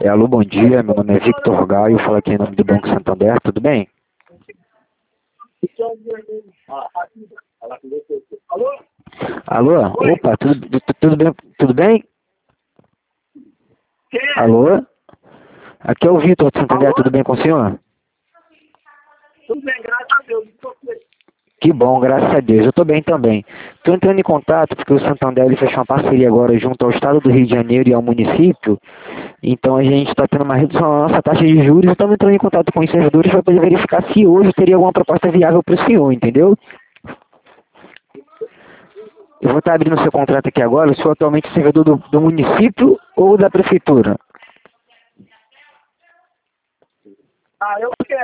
Alô, bom dia. Meu nome é Victor Gaio, falo aqui em nome do Banco Santander, tudo bem? Alô? Opa, tudo bem? Tudo bem? Alô? Aqui é o Vitor do Santander, tudo bem com o senhor? Tudo bem, graças a Deus. Que bom, graças a Deus. Eu estou bem também. Estou entrando em contato porque o Santander ele fechou uma parceria agora junto ao Estado do Rio de Janeiro e ao município. Então a gente está tendo uma redução na nossa taxa de juros e estamos entrando em contato com os servidores para poder verificar se hoje teria alguma proposta viável para o senhor, entendeu? Eu vou estar abrindo o seu contrato aqui agora. O senhor atualmente é servidor do município ou da prefeitura? Eu quero.